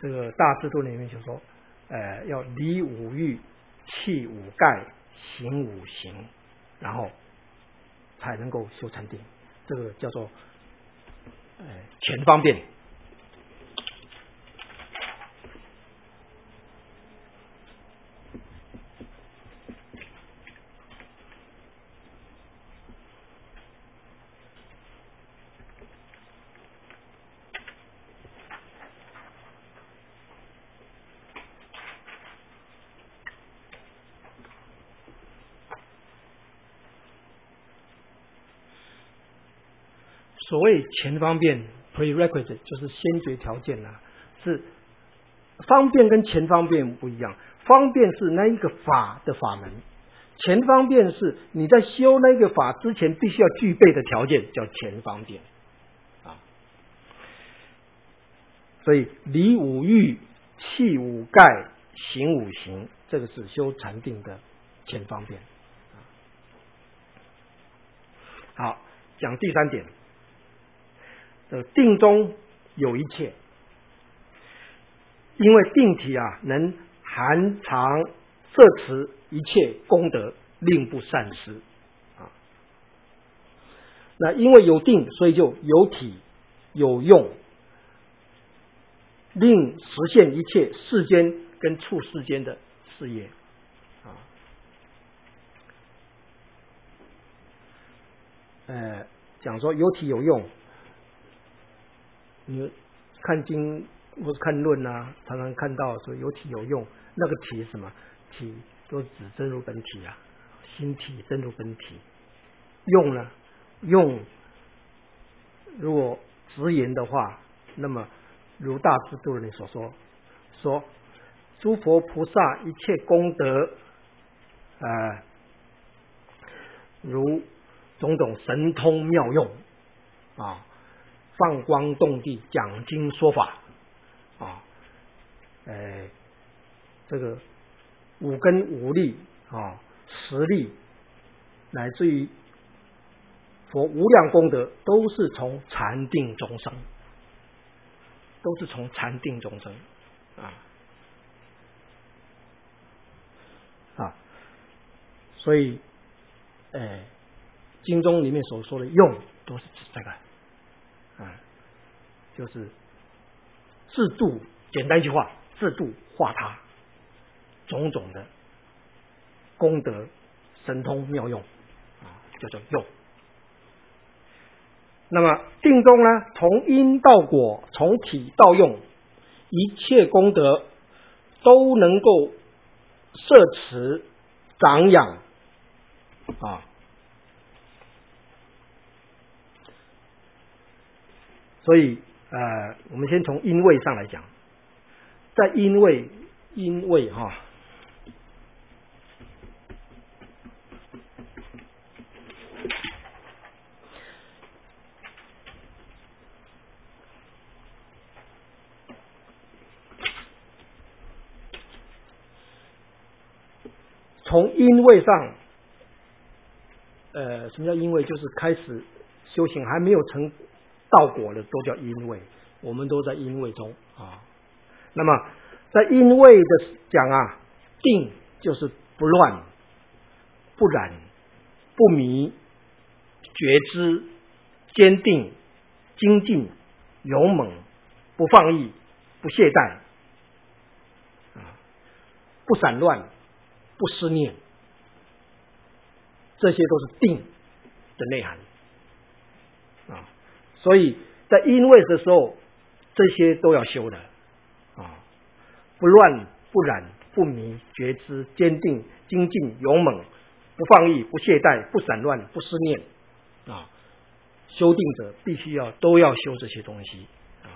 这个大智度里面就说，要理五欲，气五盖，行五行，然后才能够修禅定。这个叫做前方便。所谓前方便 prerequisite 就是先决条件啊，是方便跟前方便不一样。方便是那一个法的法门，前方便是你在修那个法之前必须要具备的条件，叫前方便啊。所以理五欲，气五盖，行五行，这个是修禅定的前方便。好，讲第三点。定中有一切，因为定体啊能含藏摄持一切功德，令不散失啊。那因为有定，所以就有体有用，令实现一切世间跟处世间的事业啊。讲说有体有用。你看经或者看论啊，常常看到说有体有用，那个体是什么？体都指真如本体啊，心体真如本体。用呢？用如果直言的话，那么如大智度论所说诸佛菩萨一切功德，如种种神通妙用啊。放光动地，讲经说法啊，这个五根五力啊，实力，乃至于佛无量功德，都是从禅定中生，都是从禅定中生啊。所以，经中里面所说的用，都是指这个。就是自度，简单一句话，自度化他种种的功德神通妙用叫做用。那么定中呢，从因到果，从体到用，一切功德都能够摄持长养啊。所以我们先从因位上来讲，在因位从因位上，什么叫因位？就是开始修行还没有成道果的都叫因位，我们都在因位中啊。那么在因位的讲啊，定就是不乱、不染、不迷、觉知、坚定、精进、勇猛、不放逸、不懈怠不散乱、不思念，这些都是定的内涵啊。所以在因位的时候，这些都要修的啊，不乱、不染、不迷、觉知、坚定、精进、勇猛、不放逸、不懈怠、不散乱、不思念啊。修定者必须都要修这些东西啊。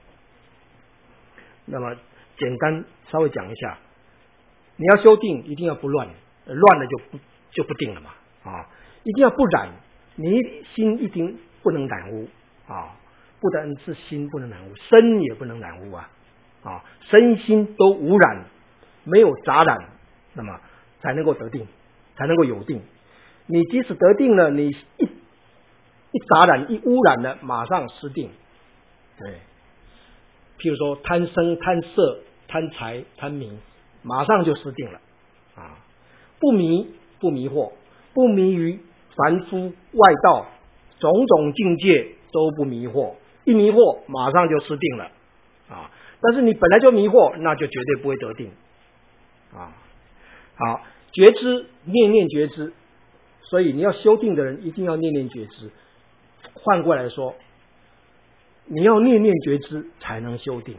那么简单稍微讲一下，你要修定一定要不乱，乱了就不定了嘛啊！一定要不染，你心一定不能染污啊！不但是心不能染污，身也不能染污啊！身心都无染，没有杂染，那么才能够得定，才能够有定。你即使得定了，你一杂染一污染了，马上失定。对， 譬如说贪生、贪色、贪财、贪名，马上就失定了啊！不迷惑，不迷于凡夫外道，种种境界都不迷惑，一迷惑马上就失定了啊！但是你本来就迷惑，那就绝对不会得定啊！好，觉知，念念觉知，所以你要修定的人一定要念念觉知。换过来说，你要念念觉知才能修定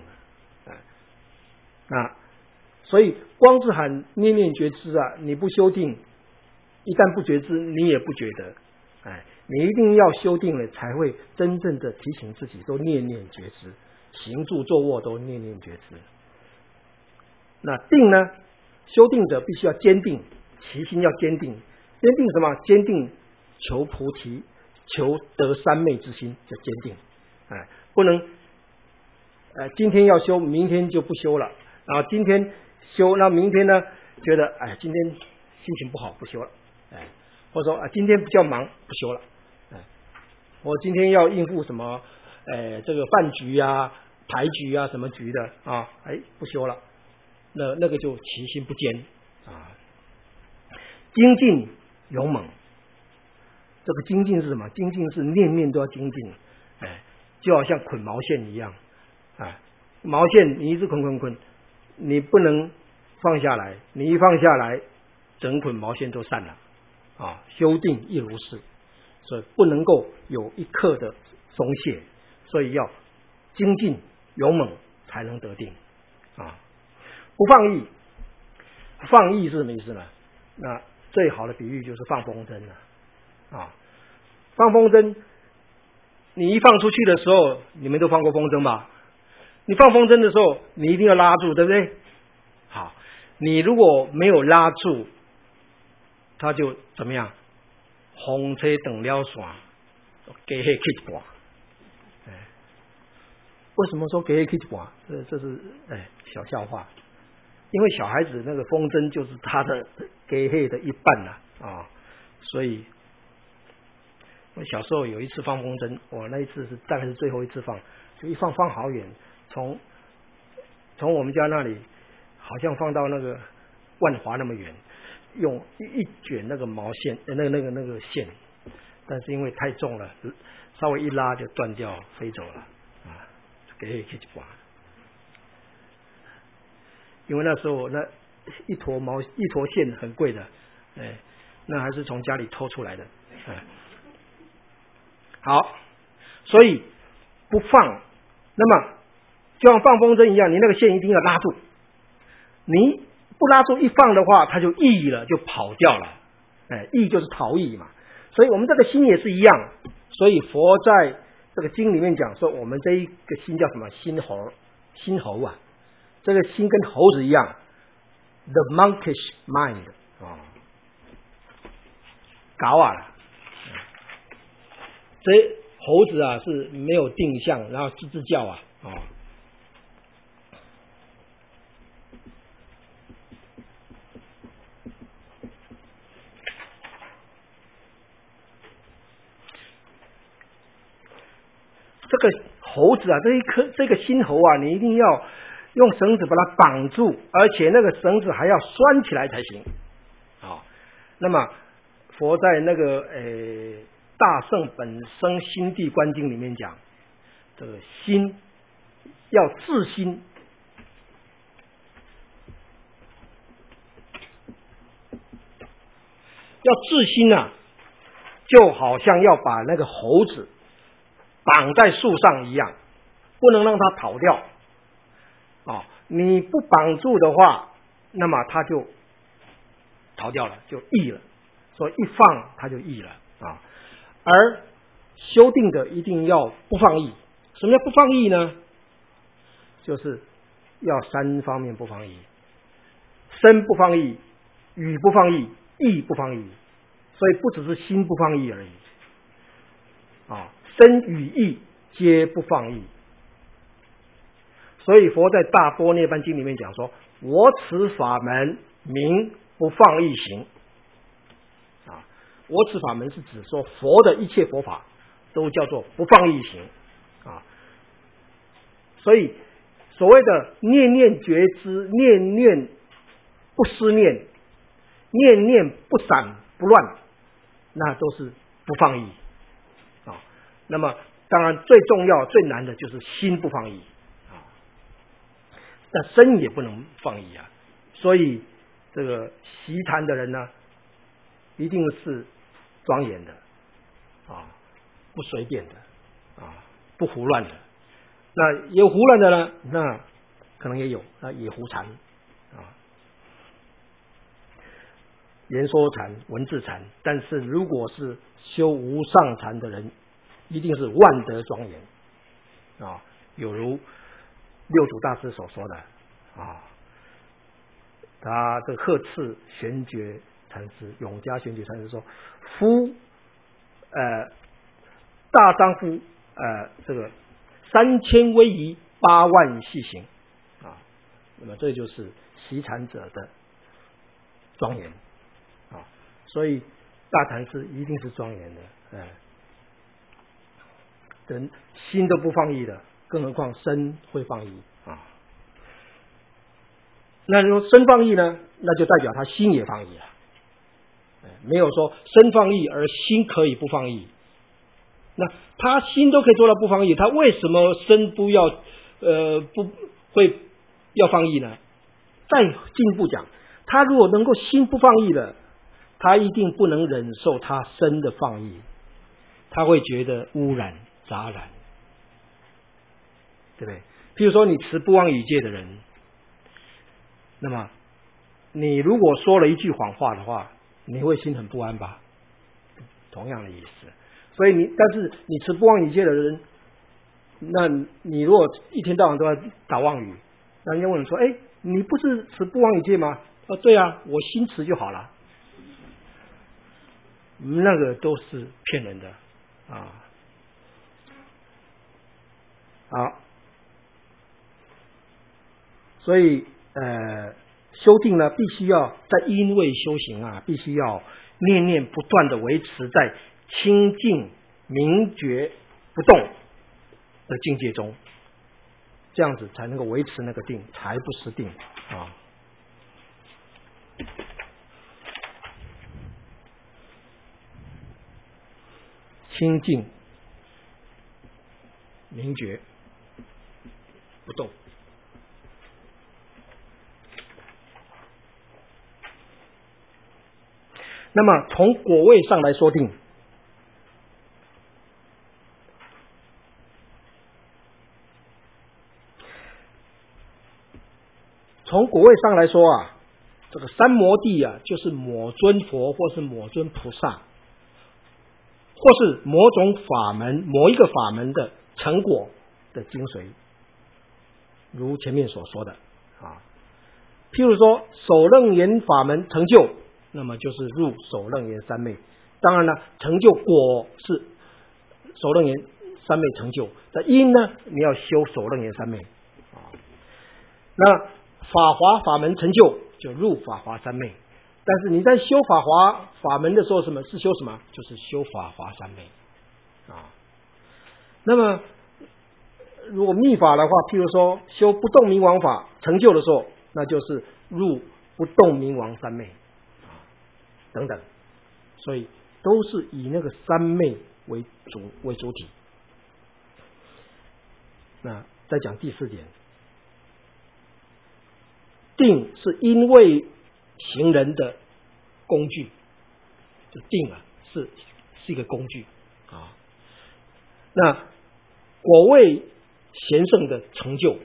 啊！所以光是喊念念觉知啊，你不修定，一旦不觉知，你也不觉得。你一定要修定了，才会真正的提醒自己，都念念觉知，行住坐卧都念念觉知。那定呢？修定者必须要坚定，其心要坚定。坚定什么？坚定求菩提，求得三昧之心，叫坚定。不能今天要修，明天就不修了。然后今天修，那明天呢？觉得今天心情不好，不修了。或者说今天比较忙，不修了。我今天要应付什么？这个饭局啊、牌局啊、什么局的啊？不修了。那个就其心不坚啊。精进勇猛，这个精进是什么？精进是念念都要精进，就好像捆毛线一样，毛线你一直捆，你不能放下来，你一放下来，整捆毛线都散了啊。修定亦如是，所以不能够有一刻的松懈，所以要精进勇猛才能得定啊。不放逸，放逸是什么意思呢？那最好的比喻就是放风筝了啊！放风筝，你一放出去的时候，你们都放过风筝吧？你放风筝的时候，你一定要拉住，对不对？好，你如果没有拉住，它就怎么样？风车断了线，给黑 K 一半。为什么说给黑 K 一半？这是小笑话。因为小孩子那个风筝就是他的给黑的一半了啊，所以我小时候有一次放风筝，我那一次是大概是最后一次放，就一放好远，从我们家那里好像放到那个万华那么远，用一卷那个毛线那个线，但是因为太重了，稍微一拉就断掉飞走了啊，给黑一半。因为那时候那一坨线很贵的，那还是从家里偷出来的，好，所以不放，那么就像放风筝一样，你那个线一定要拉住，你不拉住一放的话，它就逸了，就跑掉了，逸就是逃逸嘛。所以我们这个心也是一样，所以佛在这个经里面讲说，我们这一个心叫什么？心猴啊。这个心跟猴子一样 ，the monkish mind 搞啊！这猴子啊是没有定向，然后吱吱叫啊。这个猴子啊，这个心猴啊，你一定要用绳子把它绑住，而且那个绳子还要拴起来才行。那么佛在那个大圣本生心地观经里面讲，这个心要自心，要自心啊，就好像要把那个猴子绑在树上一样，不能让它逃掉。你不绑住的话，那么它就逃掉了，就逸了。所以一放它就逸了啊。而修定的一定要不放逸。什么叫不放逸呢？就是要三方面不放逸：身不放逸，语不放逸，意不放逸。所以不只是心不放逸而已身语意皆不放逸。所以佛在大般涅槃经里面讲说，我此法门名不放逸行。我此法门是指说佛的一切佛法都叫做不放逸行。所以所谓的念念觉知，念念不思念，念念不散不乱，那都是不放逸啊。那么当然最重要最难的就是心不放逸啊，那身也不能放逸啊。所以这个习禅的人呢，一定是庄严的啊，不随便的啊，不胡乱的。那有胡乱的呢，那可能也有，那也胡禅啊，言说禅、文字禅。但是如果是修无上禅的人，一定是万德庄严啊，有如六祖大师所说的啊，他这个呵斥玄觉禅师，永嘉玄觉禅师说：“夫大丈夫这个3000威仪8万细行啊。”那么这就是习禅者的庄严啊，所以大禅师一定是庄严的，人心都不放逸的，更何况身会放逸啊？那如果身放逸呢，那就代表他心也放逸了。没有说身放逸而心可以不放逸。那他心都可以做到不放逸，他为什么身不要不会要放逸呢？再进一步讲，他如果能够心不放逸的，他一定不能忍受他身的放逸，他会觉得污染杂染，对不对？譬如说你持不妄语戒的人，那么你如果说了一句谎话的话，你会心很不安吧？同样的意思。所以但是你持不妄语戒的人，那你如果一天到晚都要打妄语，那人家问你说：“你不是持不妄语戒吗？”对啊，我心持就好了。那个都是骗人的啊！好，所以修定呢，必须要在因位修行啊，必须要念念不断的维持在清净明觉不动的境界中，这样子才能够维持那个定，才不失定啊。清净明觉不动。那么从果位上来说定，从果位上来说啊，这个三摩地啊，就是某尊佛或是某尊菩萨，或是某种法门、某一个法门的成果的精髓，如前面所说的啊，譬如说首楞严法门成就，那么就是入首楞严三昧。当然了，成就果是首楞严三昧成就的因呢，你要修首楞严三昧啊。那法华法门成就，就入法华三昧。但是你在修法华法门的时候，什么是修什么？就是修法华三昧啊。那么如果密法的话，譬如说修不动明王法成就的时候，那就是入不动明王三昧啊等等。所以都是以那个三昧为主体。那再讲第4点，定是因为行人的工具，就定啊是一个工具啊。那果位贤圣的成就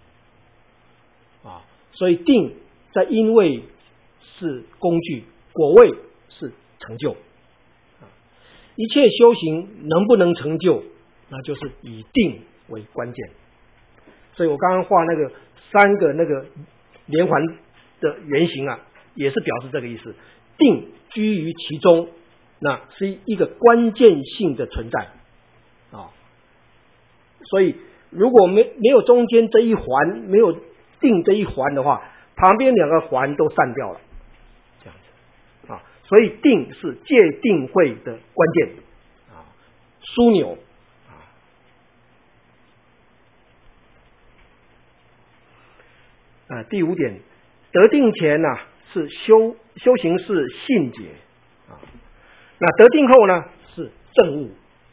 啊，所以定在因为是工具，果位是成就。一切修行能不能成就，那就是以定为关键。所以我刚刚画那个3个那个连环的圆形啊，也是表示这个意思。定居于其中，那是一个关键性的存在啊。所以如果没有中间这一环，没有定这一环的话，旁边2个环都散掉了，这样子啊。所以定是戒定慧的关键啊，枢纽啊。 第5点，得定前呢是修行是信解啊，那得定后呢是证悟。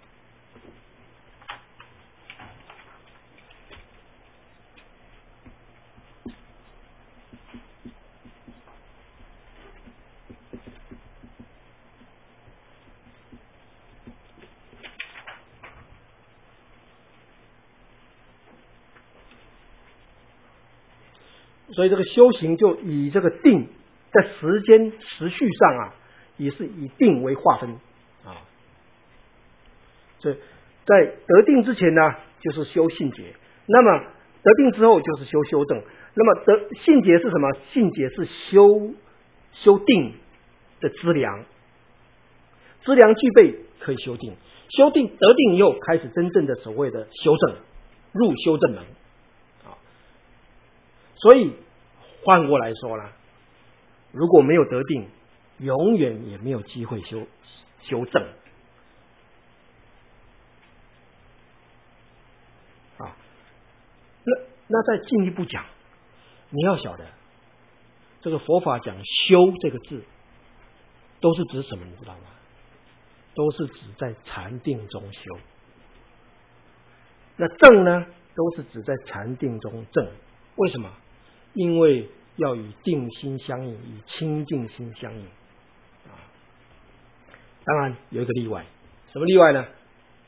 所以这个修行就以这个定在时序上啊，也是以定为划分啊。所以在得定之前呢，就是修信解；那么得定之后就是修正。那么信解是什么？信解是修定的资粮，资粮具备可以修定，修定得定以后开始真正的所谓的修正，入修正门啊。所以换过来说呢，如果没有得定，永远也没有机会修正啊。那再进一步讲，你要晓得，这个佛法讲修这个字，都是指什么？你知道吗？都是指在禅定中修。那正呢，都是指在禅定中正。为什么？因为要与定心相应，与清净心相应啊。当然有一个例外，什么例外呢？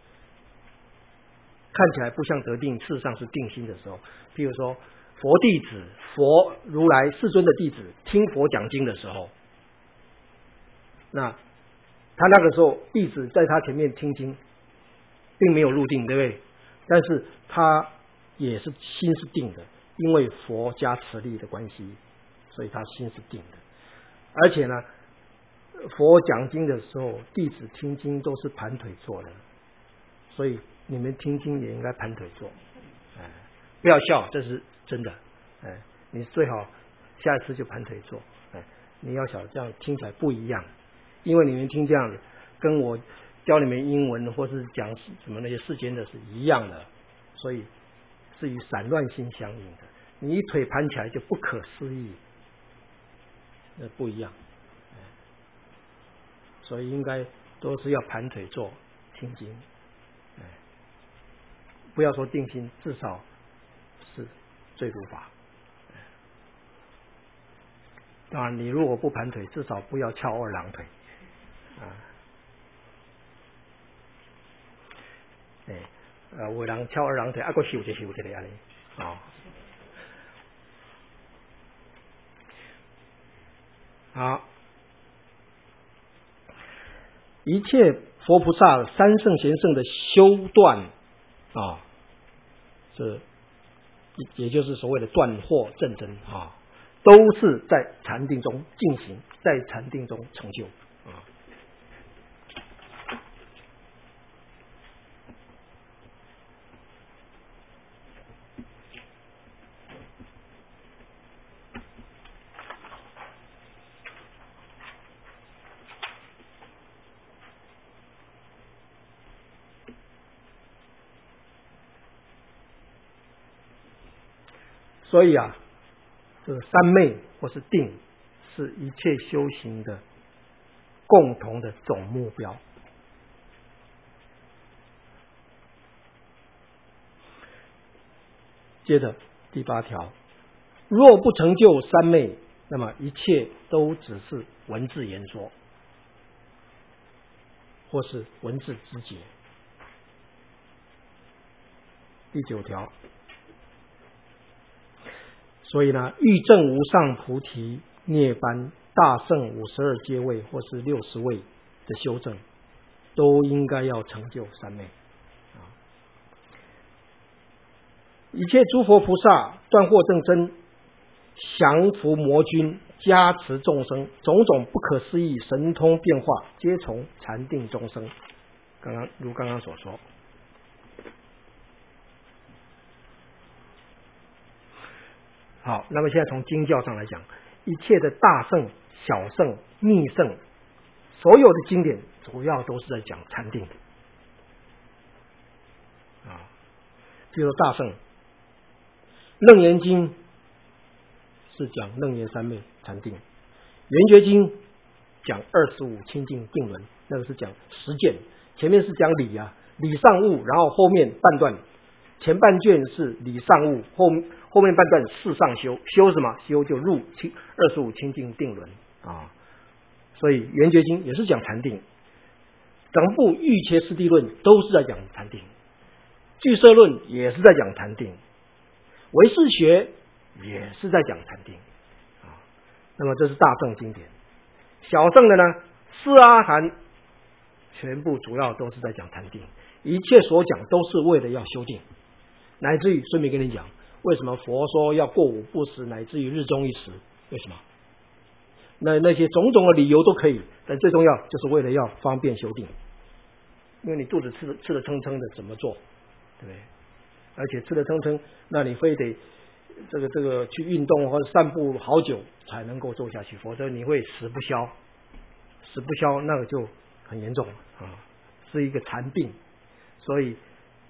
看起来不像得定，事实上是定心的时候，譬如说佛弟子、佛如来世尊的弟子听佛讲经的时候，那他那个时候弟子在他前面听经，并没有入定，对不对？但是他也是心是定的，因为佛加持力的关系，所以他心是定的。而且呢，佛讲经的时候，弟子听经都是盘腿坐的，所以你们听经也应该盘腿坐。不要笑，这是真的。你最好下一次就盘腿坐。你要晓得这样听起来不一样，因为你们听这样子，跟我教你们英文或是讲什么那些世间的是一样的，所以是与散乱心相应的。你一腿盘起来就不可思议，那不一样。所以应该都是要盘腿坐听经，不要说定心，至少是最如法。当然，你如果不盘腿，至少不要翘二郎腿有人翘二郎腿，还佫修一修一个安尼啊。好，一切佛菩萨三圣贤圣的修断啊，这也就是所谓的断惑正真啊，都是在禅定中进行，在禅定中成就啊。所以啊，这个三昧或是定，是一切修行的共同的总目标。接着第8条，若不成就三昧，那么一切都只是文字言说，或是文字之解。第9条，所以呢，欲证无上菩提涅槃大圣52阶位或是60位的修正，都应该要成就三昧。一切诸佛菩萨断惑正真，降伏魔君，加持众生，种种不可思议神通变化，皆从禅定中生。如刚刚所说。好，那么现在从经教上来讲，一切的大圣、小圣、密圣，所有的经典主要都是在讲禅定比如大圣楞严经是讲楞严三昧禅定，圆觉经讲25清净定轮，那个是讲实践，前面是讲理啊，理上悟，然后后面半段，前半卷是理上悟，后面半段事上修，修什么？修就入25清净定轮啊。所以圆觉经也是讲禅定，整部瑜伽师地论都是在讲禅定，俱舍论也是在讲禅定，唯识学也是在讲禅定啊。那么这是大乘经典，小乘的呢，四阿含全部主要都是在讲禅定，一切所讲都是为了要修定，乃至于顺便跟你讲，为什么佛说要过午不食，乃至于日中一食？为什么？那些种种的理由都可以，但最重要就是为了要方便修定，因为你肚子吃得撑撑的怎么做，对不对？而且吃得撑撑，那你非得这个去运动或者散步好久才能够做下去，否则你会食不消，那个就很严重啊，是一个禅病。所以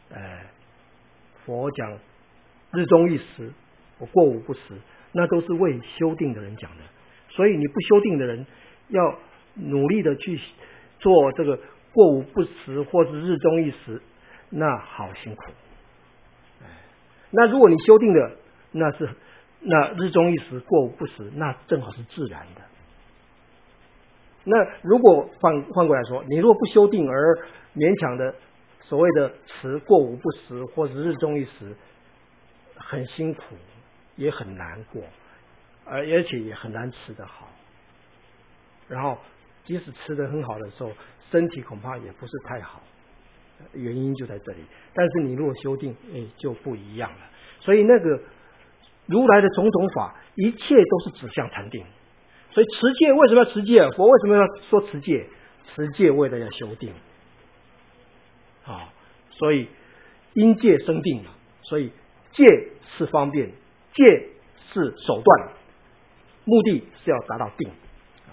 佛讲日中一食，我过午不食，那都是为修定的人讲的。所以你不修定的人要努力的去做这个过午不食或是日中一食，那好辛苦。那如果你修定的，那日中一食过午不食，那正好是自然的。那如果换过来说，你如果不修定而勉强的所谓的持过午不食或者日中一食，很辛苦也很难过，而且也很难吃得好，然后即使吃得很好的时候，身体恐怕也不是太好，原因就在这里。但是你如果修定，就不一样了。所以那个如来的种种法，一切都是指向禅定。所以持戒为什么要持戒？佛为什么要说持戒？持戒为了要修定啊，所以因戒生定嘛。所以戒是方便，戒是手段，目的是要达到定啊。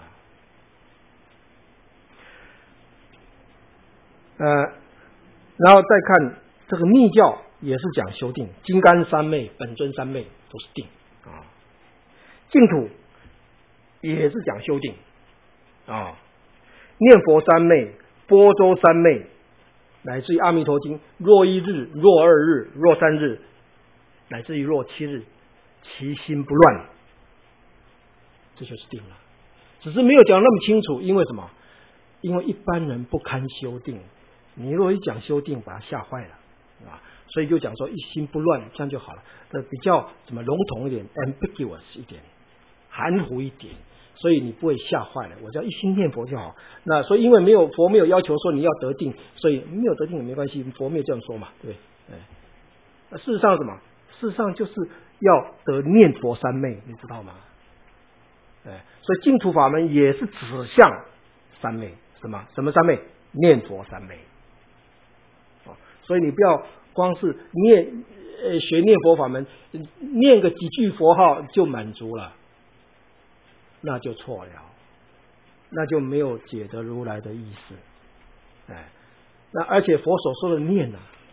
然后再看这个密教也是讲修定，金刚三昧、本尊三昧都是定啊。净土也是讲修定啊，念佛三昧、般舟三昧，乃至于阿弥陀经，若一日、若二日、若三日，乃至于若七日，其心不乱，这就是定了。只是没有讲那么清楚，因为什么？因为一般人不堪修定，你如果一讲修定，把他吓坏了啊，所以就讲说一心不乱，这样就好了。这比较什么笼统一点 ，ambiguous 一点，含糊一点。所以你不会吓坏了，我只要一心念佛就好。那所以因为佛没有要求说你要得定，所以没有得定也没关系，佛没有这样说嘛，对不对？事实上什么？事实上就是要得念佛三昧，你知道吗？所以净土法门也是指向三昧，什么三昧？念佛三昧。所以你不要光是学念佛法门，念个几句佛号就满足了。那就错了，那就没有解得如来的意思。那而且佛所说的念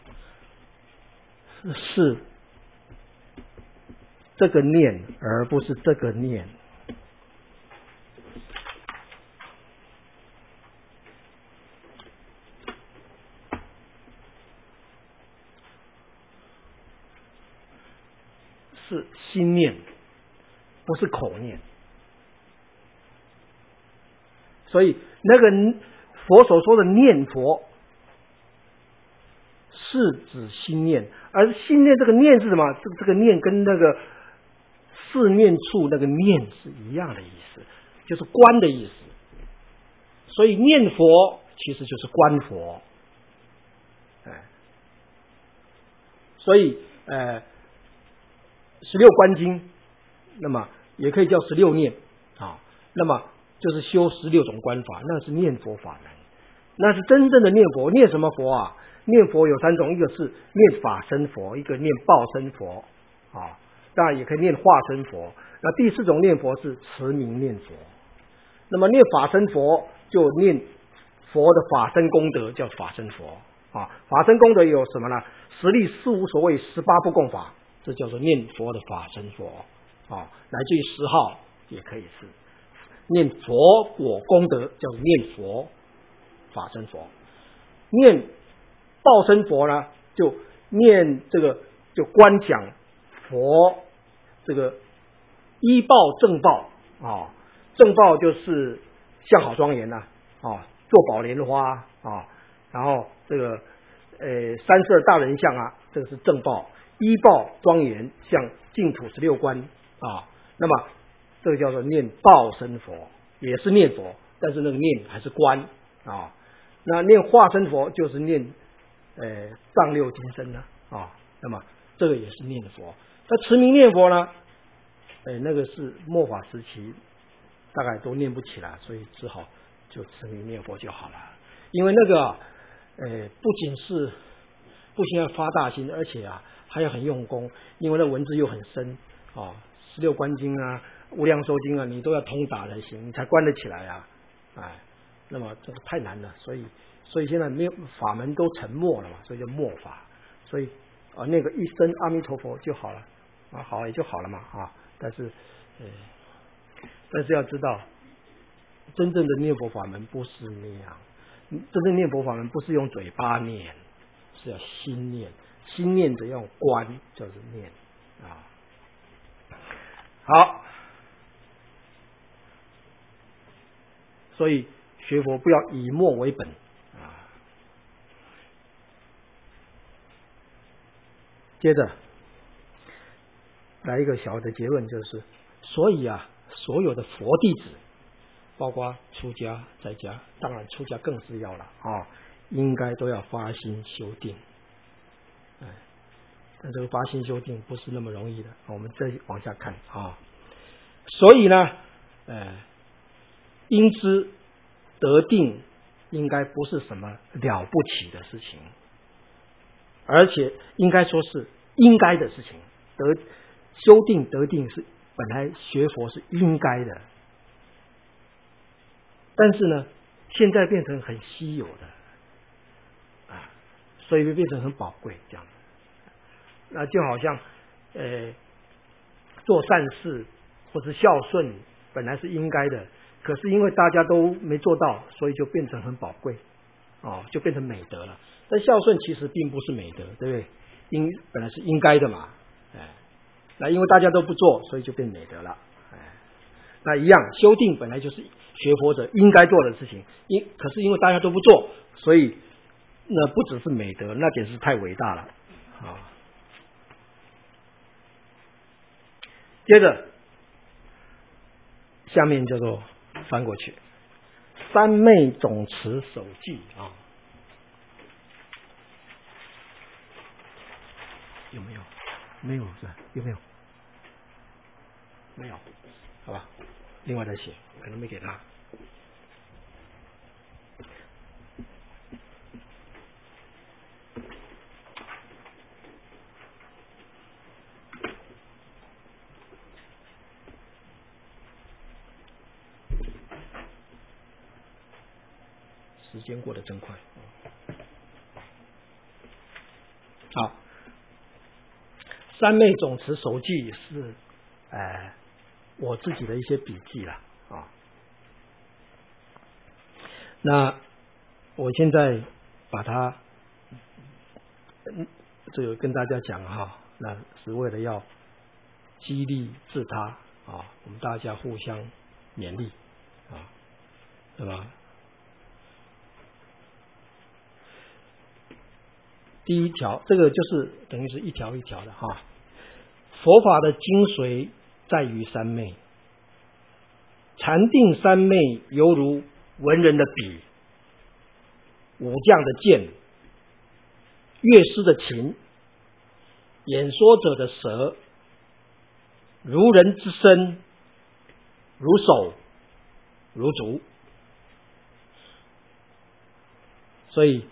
是这个念，而不是这个念。是心念，不是口念。所以那个佛所说的念佛是指心念，而心念这个念是什么？这个念跟那个四念处那个念是一样的意思，就是观的意思。所以念佛其实就是观佛。所以16观经，那么也可以叫16念啊。那么就是修16种观法，那是念佛法门，那是真正的念佛。念什么佛啊？念佛有3种，一个是念法身佛，一个念报身佛啊，当然也可以念化身佛。那第4种念佛是持名念佛。那么念法身佛就念佛的法身功德，叫法身佛啊。法身功德有什么呢？10力4无所谓18不共法，这叫做念佛的法身佛乃至于10号也可以是念佛果功德，叫念佛法身佛。念报身佛呢，就念这个就观讲佛这个依报正报正报就是相好庄严做宝莲花然后这个32大人像这个是正报，依报庄严像净土16观那么这个叫做念报身佛，也是念佛，但是那个念还是观那念化身佛就是念藏六金身那么这个也是念佛。那持名念佛呢那个是末法时期大概都念不起来，所以只好就持名念佛就好了。因为那个不仅是不仅要发大心，而且还要很用功，因为那文字又很深16观经无量寿经你都要通达才行，你才关得起来那么这个太难了，所以现在没有法门都沉默了嘛，所以叫末法。所以那个一声阿弥陀佛就好了好也就好了嘛但是要知道，真正的念佛法门不是那样，真正念佛法门不是用嘴巴念，是要心念，心念的要观，就是念好，所以学佛不要以末为本接着来一个小的结论，就是所以所有的佛弟子，包括出家在家，当然出家更是要了应该都要发心修定但这个发心修定不是那么容易的，我们再往下看所以呢因之得定应该不是什么了不起的事情，而且应该说是应该的事情。修定得定是本来学佛是应该的，但是呢现在变成很稀有的所以变成很宝贵这样。那就好像做善事或是孝顺本来是应该的，可是因为大家都没做到，所以就变成很宝贵就变成美德了。但孝顺其实并不是美德，对不对？本来是应该的嘛那因为大家都不做，所以就变美德了那一样，修定本来就是学佛者应该做的事情，可是因为大家都不做，所以那不只是美德，那简直是太伟大了接着下面叫做翻过去，三昧总持守记有没有？没有是吧？有没有？没有，好吧，另外再写，可能没给他。时间过得真快。好，三昧总持守记是我自己的一些笔记了那我现在把它这个跟大家讲那是为了要激励自他我们大家互相勉励对吧？第一条，这个就是等于是一条一条的佛法的精髓在于三昧，禅定三昧犹如文人的笔，武将的剑，乐师的琴，演说者的舌，如人之身，如手，如足。所以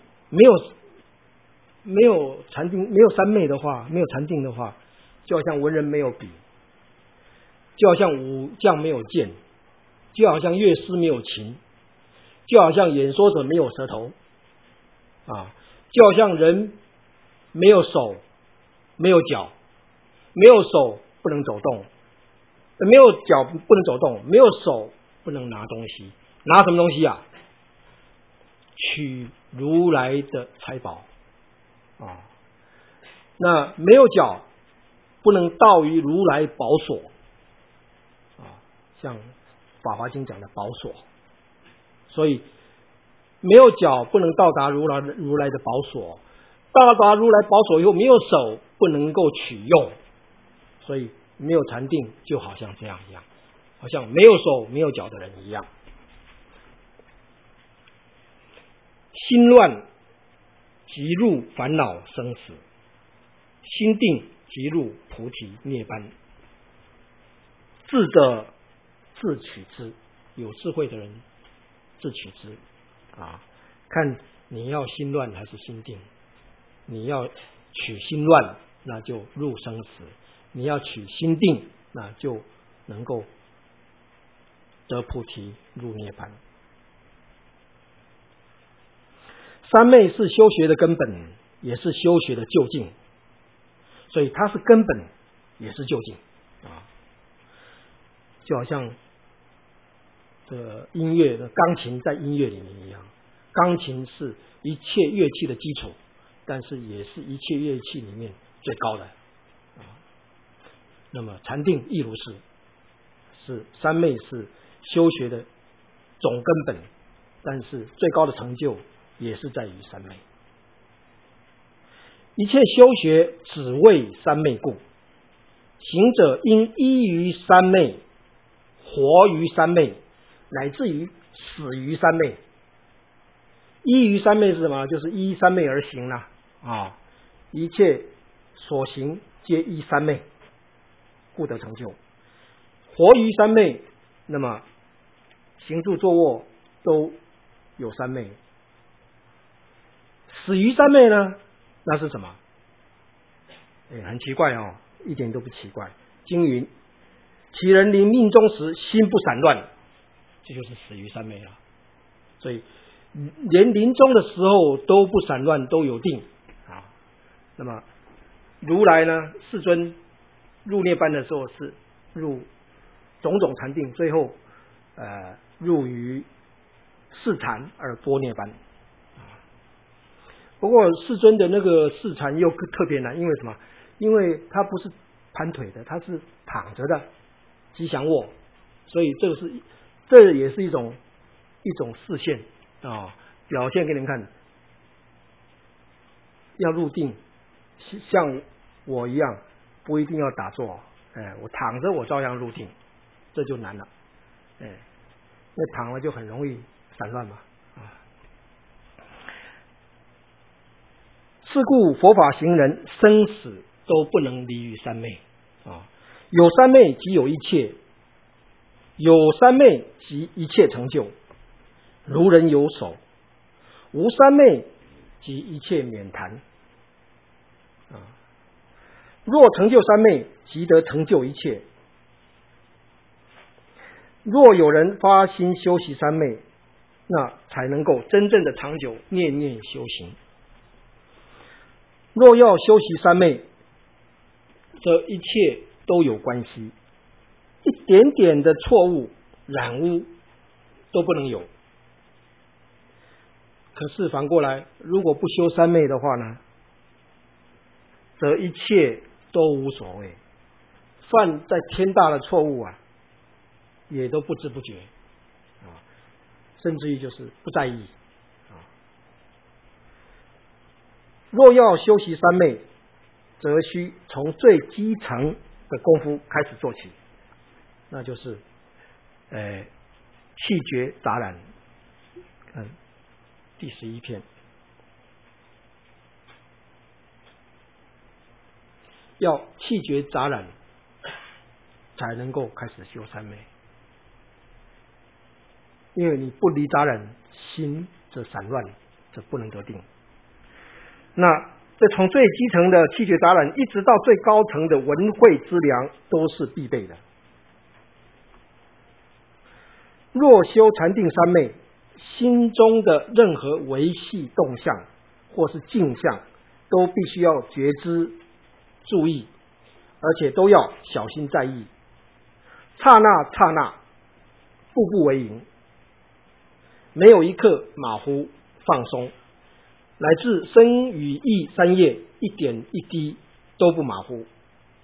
没有禅定，没有三昧的话，没有禅定的话，就好像文人没有笔，就好像武将没有剑，就好像乐师没有琴，就好像演说者没有舌头就好像人没有手没有脚，没有手不能走动， 没有脚不能走动，没有手不能拿东西，拿什么东西啊？取如来的财宝啊。那没有脚不能到于如来宝所啊，像法华经讲的宝所，所以没有脚不能到达如来的宝所，到达如来宝所以后没有手不能够取用，所以没有禅定就好像这样一样，好像没有手没有脚的人一样。心乱即入烦恼生死，心定即入菩提涅槃。智者自取之，有智慧的人自取之啊！看你要心乱还是心定。你要取心乱，那就入生死；你要取心定，那就能够得菩提入涅槃。三昧是修学的根本，也是修学的究竟，所以它是根本，也是究竟啊。就好像这个音乐的钢琴在音乐里面一样，钢琴是一切乐器的基础，但是也是一切乐器里面最高的啊。那么禅定亦如是三昧是修学的总根本，但是最高的成就也是在于三昧。一切修学只为三昧故，行者应依于三昧，活于三昧，乃至于死于三昧。依于三昧是什么？就是依三昧而行啊！一切所行皆依三昧，故得成就。活于三昧，那么行住坐卧都有三昧。死于三昧呢？那是什么？很奇怪哦，一点都不奇怪。经云：其人临命终时，心不散乱，这就是死于三昧了。所以连临终的时候都不散乱，都有定啊。那么如来呢，世尊入涅槃的时候是入种种禅定，最后入于四禅而波涅槃。不过世尊的那个四禅又特别难，因为什么？因为他不是盘腿的，他是躺着的吉祥卧，所以这也是一种示现啊，表现给你们看。要入定，像我一样，不一定要打坐，我躺着我照样入定，这就难了，那躺了就很容易散乱嘛，是故佛法行人生死都不能离于三昧啊！有三昧即有一切，有三昧即一切成就。如人有手，无三昧即一切免谈啊！若成就三昧，即得成就一切。若有人发心修习三昧，那才能够真正的长久念念修行。若要修习三昧，这一切都有关系，一点点的错误染污都不能有。可是反过来，如果不修三昧的话呢，则一切都无所谓，犯在天大的错误也都不知不觉甚至于就是不在意若要修习三昧，则需从最基层的功夫开始做起，那就是弃绝杂染。第11篇，要弃绝杂染，才能够开始修三昧。因为你不离杂染，心则散乱，则不能得定。那这从最基层的弃绝杂染，一直到最高层的闻慧之良，都是必备的。若修禅定三昧，心中的任何维系动向或是镜像，都必须要觉知注意，而且都要小心在意。 刹那刹那，步步为营，没有一刻马虎放松，乃至身语意三业一点一滴都不马虎。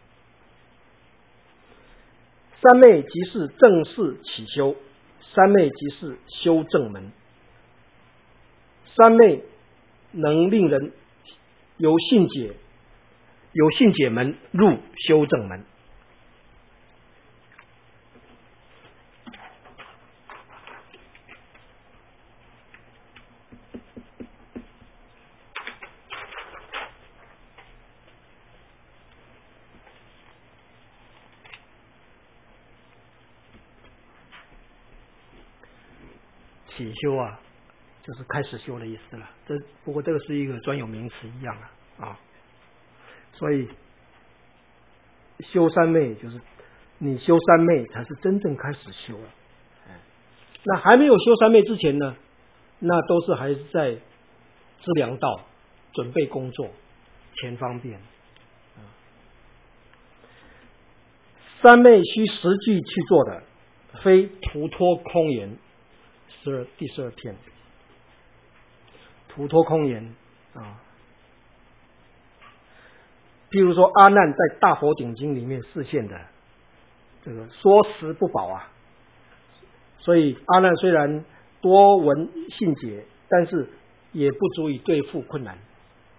三昧即是正式起修，三昧即是修正门。三昧能令人由信解门入修正门。起修啊，就是开始修的意思了。不过这个是一个专有名词一样啊。所以修三昧就是你修三昧才是真正开始修了。那还没有修三昧之前呢，那都是还是在资粮道准备工作，前方便。三昧需实际去做的，非图托空言。第12篇，图托空言啊。譬如说阿难在大佛顶经里面示现的这个说食不饱啊，所以阿难虽然多闻信解，但是也不足以对付困难。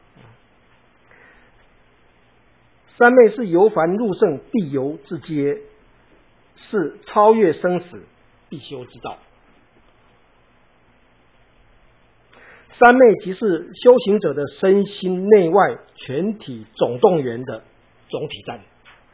三昧是由凡入圣必由之阶，是超越生死必修之道。三昧即是修行者的身心内外全体总动员的总体战。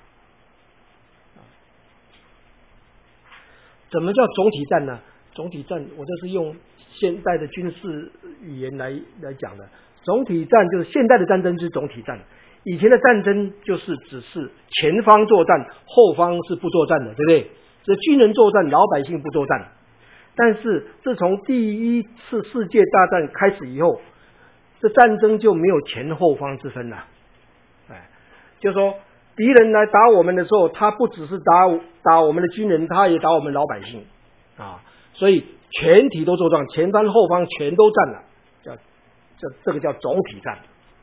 怎么叫总体战呢？总体战，我这是用现代的军事语言来讲的。总体战就是现代的战争之总体战，以前的战争就是只是前方作战，后方是不作战的，对不对？这军人作战，老百姓不作战。但是自从第一次世界大战开始以后，这战争就没有前后方之分了。就是说敌人来打我们的时候，他不只是打我们的军人，他也打我们老百姓啊，所以全体都作战，前方后方全都战了，这个叫总体战。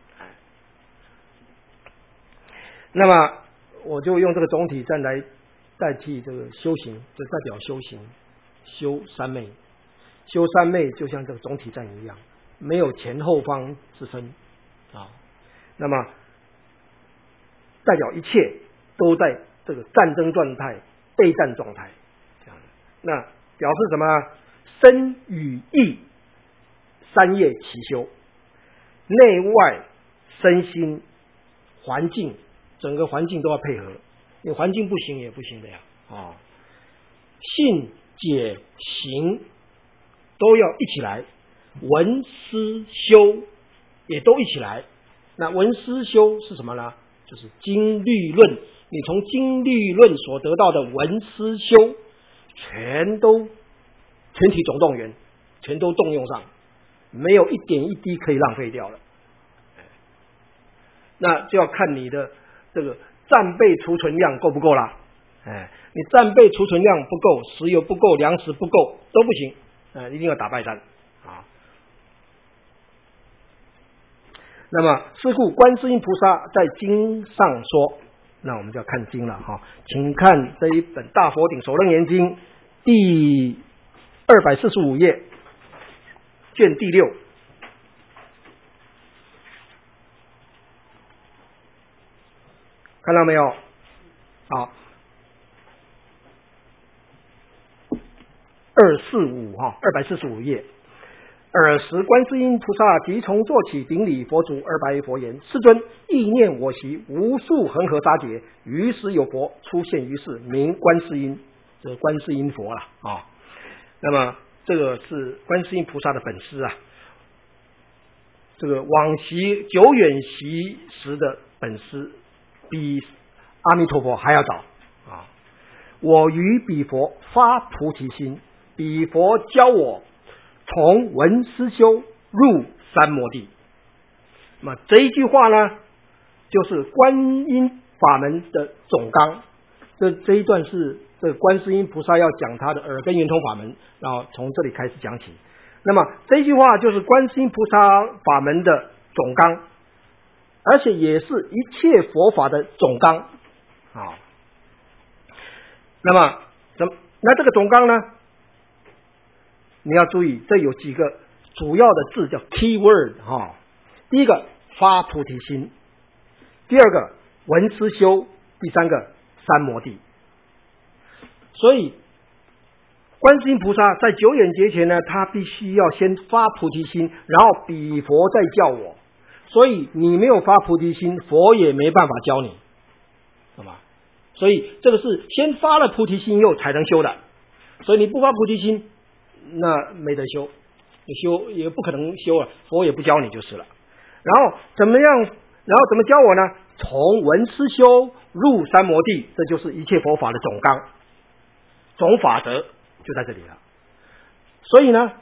那么我就用这个总体战来代替这个修行，就代表修行。修三昧，修三昧就像这个总体战一样，没有前后方之分啊。那么代表一切都在这个战争状态、备战状态，这样。那表示什么？身语意三业齐修，内外身心环境，整个环境都要配合，因为环境不行也不行的呀啊。信解行都要一起来，闻思修也都一起来。那闻思修是什么呢？就是经律论，你从经律论所得到的闻思修，全体总动员，全都动用上，没有一点一滴可以浪费掉了。那就要看你的这个战备储存量够不够啦。你战备储存量不够，石油不够，粮食不够都不行，一定要打败战啊。那么是故观世音菩萨在经上说，那我们就要看经了哈，请看这一本《大佛顶首楞严经》第245页，卷第6。看到没有？好，245页。尔时观世音菩萨即从坐起，顶礼佛足，而白佛言：世尊，意念我习无数恒河沙劫，于时有佛出现于世，名观世音，这观世音佛了啊。那么这个是观世音菩萨的本师啊，这个往昔久远习时的本师，比阿弥陀佛还要早啊。我于彼佛发菩提心，彼佛教我从闻思修入三摩地。那么这一句话呢，就是观音法门的总纲。这一段是这个观世音菩萨要讲他的耳根圆通法门，然后从这里开始讲起。那么这句话就是观世音菩萨法门的总纲，而且也是一切佛法的总纲啊。那么那这个总纲呢，你要注意，这有几个主要的字叫 key word 哈。第一个发菩提心，第二个闻思修，第三个三摩地。所以观世音菩萨在九眼节前呢，他必须要先发菩提心，然后比佛再教我。所以你没有发菩提心，佛也没办法教你，好吗？所以这个是先发了菩提心以后才能修的。所以你不发菩提心，那没得修，你修也不可能修了，佛也不教你就是了。然后怎么教我呢？从闻思修入三摩地，这就是一切佛法的总纲、总法则，就在这里了。所以呢，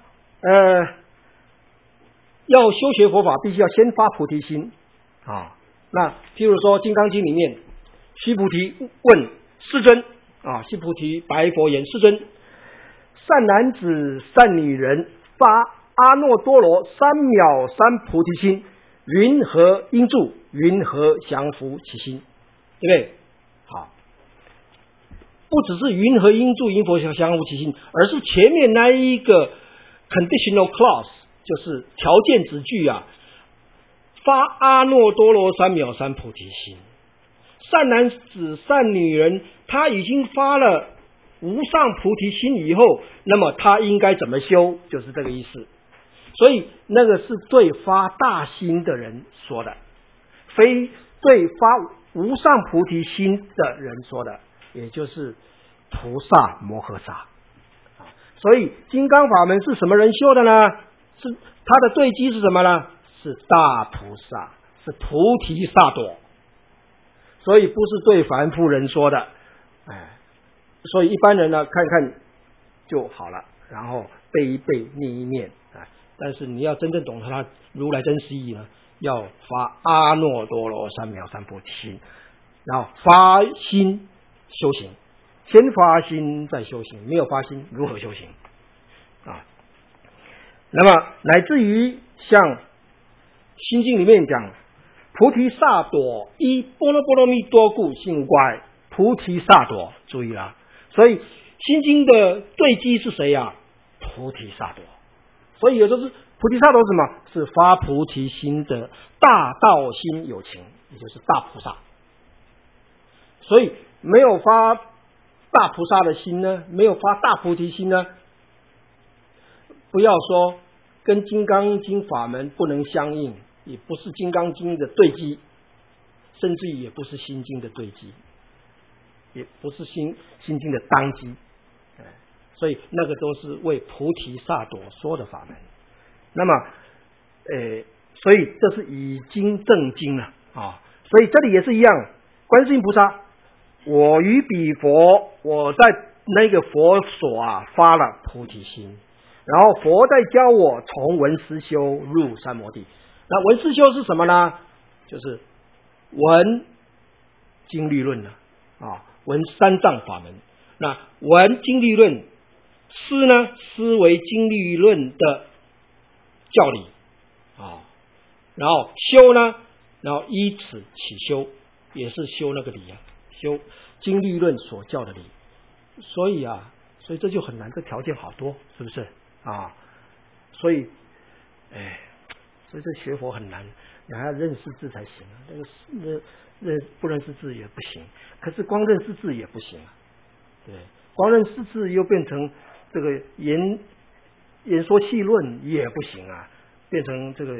要修学佛法，必须要先发菩提心啊。那譬如说《金刚经》里面，须菩提问世尊啊，须菩提白佛言：世尊，善男子、善女人发阿耨多罗三藐三菩提心，云何应住？云何降伏其心？对不对？好，不只是云何应住、云何降伏其心，而是前面那一个 conditional clause， 就是条件子句啊，发阿耨多罗三藐三菩提心。善男子、善女人，他已经发了无上菩提心以后，那么他应该怎么修？就是这个意思。所以那个是对发大心的人说的，非对发无上菩提心的人说的，也就是菩萨摩诃萨。所以金刚法门是什么人修的呢？是他的对机是什么呢？是大菩萨，是菩提萨埵。所以不是对凡夫人说的，所以一般人呢看看就好了，然后背一背念一念，但是你要真正懂得它如来真实意义呢，要发阿耨多罗三藐三菩提心，然后发心修行，先发心再修行，没有发心如何修行啊？那么乃至于像心经里面讲，菩提萨埵依般若波罗蜜多故，心无挂碍。菩提萨埵，注意了，所以心经的对机是谁呀？菩提萨埵。所以有的是菩提萨埵是什么？是发菩提心的大道心有情，也就是大菩萨。所以没有发大菩萨的心呢，没有发大菩提心呢，不要说跟金刚经法门不能相应，也不是金刚经的对机，甚至于也不是心经的对机，也不是心经的当机。所以那个都是为菩提萨埵说的法门。那么所以这是以经正经了啊。所以这里也是一样，观世音菩萨，我于彼佛，我在那个佛所发了菩提心，然后佛在教我从闻思修入三摩地。那闻思修是什么呢？就是闻经律论闻三藏法门。那闻经律论，思呢，思为经律论的教理然后修呢，然后依此起修，也是修那个理修经律论所教的理。所以这就很难，这条件好多，是不是所以这学佛很难，你还要认识字才行不认识字也不行，可是光认识字也不行对，光认识字又变成这个言说气论也不行变成这个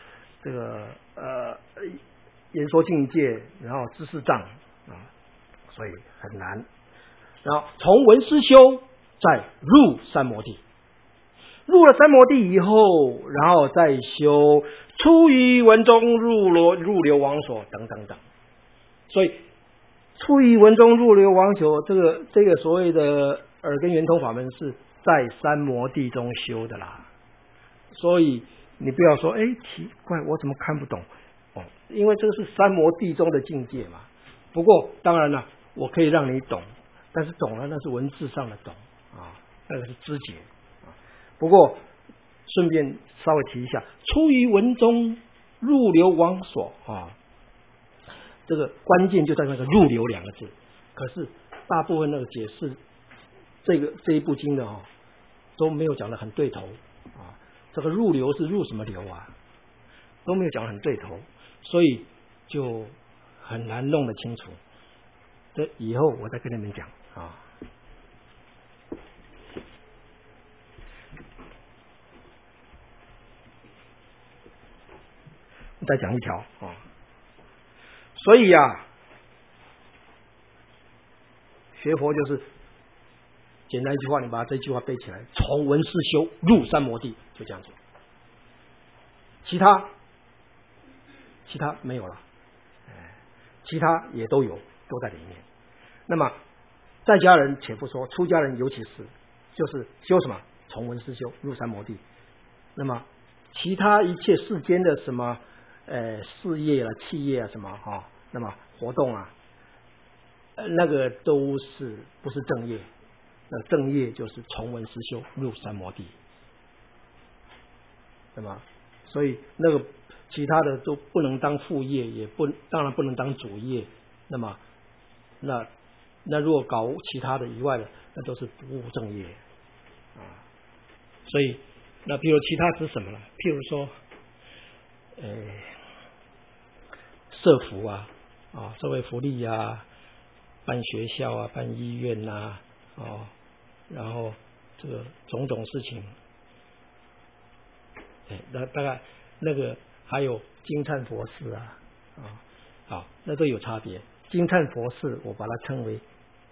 言说境界，然后知识障所以很难。然后从闻思修再入三摩地，入了三摩地以后，然后再修出于文中入流王所等等等。所以出于文中入流王所，这个所谓的耳根圆通法门是在三摩地中修的啦。所以你不要说奇怪我怎么看不懂因为这个是三摩地中的境界嘛。不过当然了，我可以让你懂， 但是懂了那是文字上的懂啊，那个是知觉啊。不过顺便稍微提一下，出于文中，入流王所啊，这个关键就在那个入流两个字。可是大部分那个解释这一部经的都没有讲得很对头啊。这个入流是入什么流啊？都没有讲得很对头，所以就很难弄得清楚。这以后我再跟你们讲啊。再讲一条啊。所以啊，学佛就是简单一句话，你把这句话背起来：从闻思修入三摩地，就这样子。其他没有了，其他也都有，都在里面。那么在家人且不说，出家人尤其是就是修什么？从闻思修入三摩地。那么其他一切世间的什么事业啊、企业啊什么那么活动啊，那个都是不是正业？那正业就是从闻思修入三摩地。那么所以那个其他的都不能当副业，当然不能当主业。那么那如果搞其他的以外的，那都是不务正业啊。所以那比如其他指什么呢？譬如说社福啊，社会福利啊，办学校啊，办医院啊，然后这个种种事情，那大概那个还有金忏佛事啊，好，那都有差别。金忏佛事我把它称为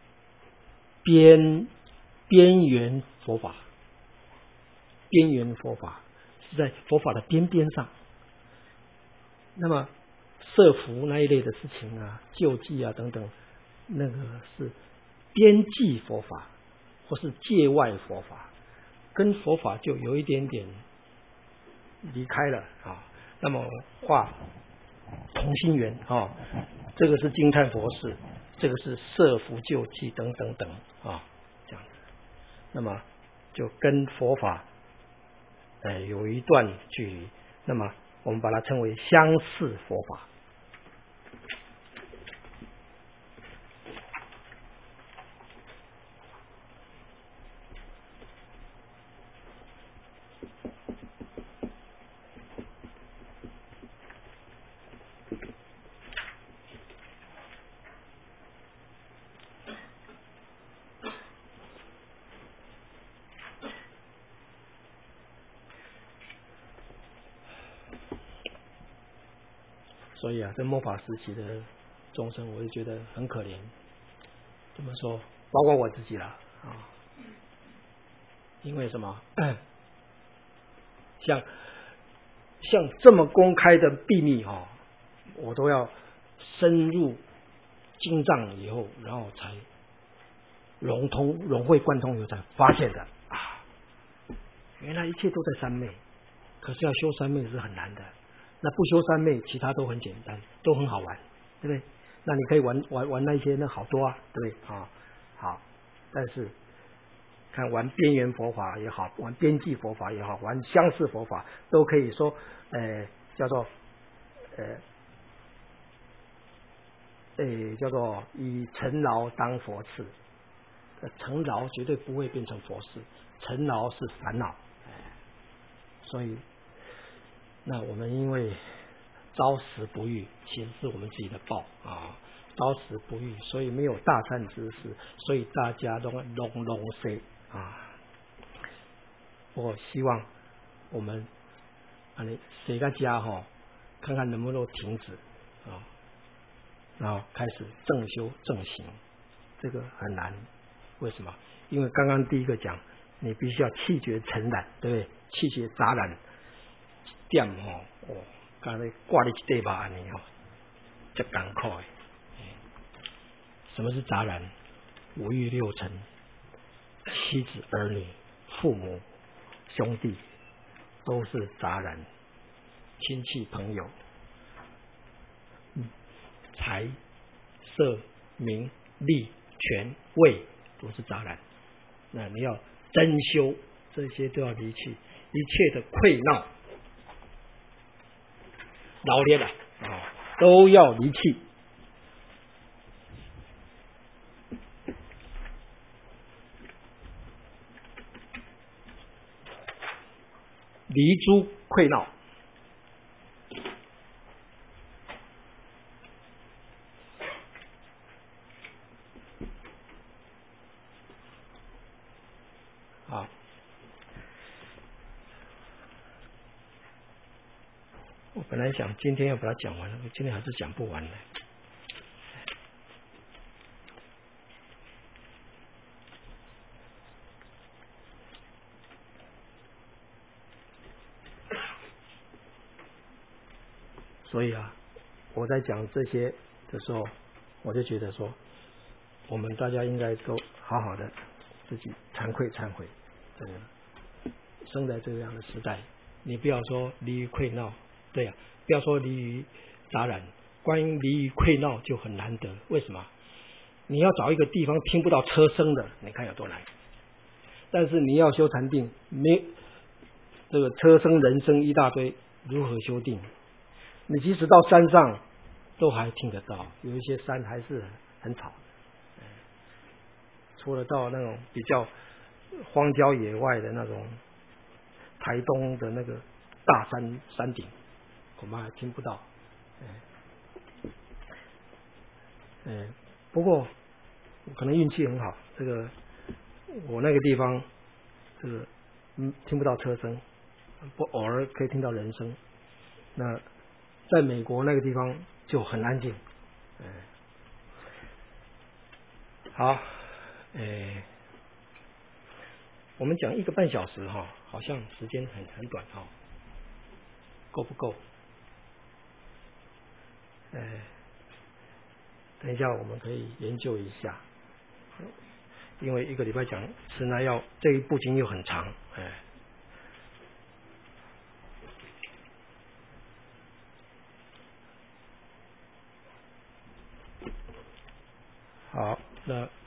边缘佛法，边缘佛法是在佛法的边边上。那么社福那一类的事情啊，救济啊等等，那个是边际佛法或是界外佛法，跟佛法就有一点点离开了啊。那么画同心圆这个是金忏佛事，这个是社福救济等等等这样子。那么就跟佛法有一段距离，那么我们把它称为相似佛法。所以啊，这末法时期的众生，我就觉得很可怜。怎么说？包括我自己了因为什么？像这么公开的秘密我都要深入经藏以后，然后才融会贯通以后才发现的原来一切都在三昧。可是要修三昧是很难的。那不修三昧，其他都很简单，都很好玩，对不对？那你可以玩那些，那好多对不对好，但是看玩边缘佛法也好，玩边际佛法也好，玩相似佛法，都可以说叫做叫做以尘劳当佛事。尘劳绝对不会变成佛事，尘劳是烦恼。所以那我们因为朝食不遇，其实是我们自己的报朝食不遇，所以没有大善知识，所以大家都拢谁我希望我们谁在家看看能不能停止然后开始正修正行。这个很难，为什么？因为刚刚第一个讲，你必须要弃绝尘染，对不对？弃绝杂染点刚才挂了一对吧这赶快什么是杂染？五欲六尘，妻子儿女、父母兄弟都是杂染，亲戚朋友财色名利权、位都是杂染。那你要真修，这些都要离弃，一切的溃闹、老练了都要离弃。离诸溃闹。好，我本来想今天要把它讲完了，今天还是讲不完的。所以我在讲这些的时候，我就觉得说，我们大家应该都好好的自己惭愧忏悔。这个生在这样的时代，你不要说离于溃闹，对呀，不要说离于杂染，关于离于溃闹就很难得。为什么？你要找一个地方听不到车声的，你看有多难。但是你要修禅定，这个车声人声一大堆，如何修定？你即使到山上都还听得到，有一些山还是很吵。除了到那种比较荒郊野外的那种台东的那个大山顶，恐怕还听不到。不过可能运气很好，这个我那个地方这个听不到车声，不偶尔可以听到人声。那在美国那个地方就很安静。好，我们讲1个半小时好像时间很短够不够？等一下我们可以研究一下，因为1个礼拜讲吃那药，这一部经又很长。好，那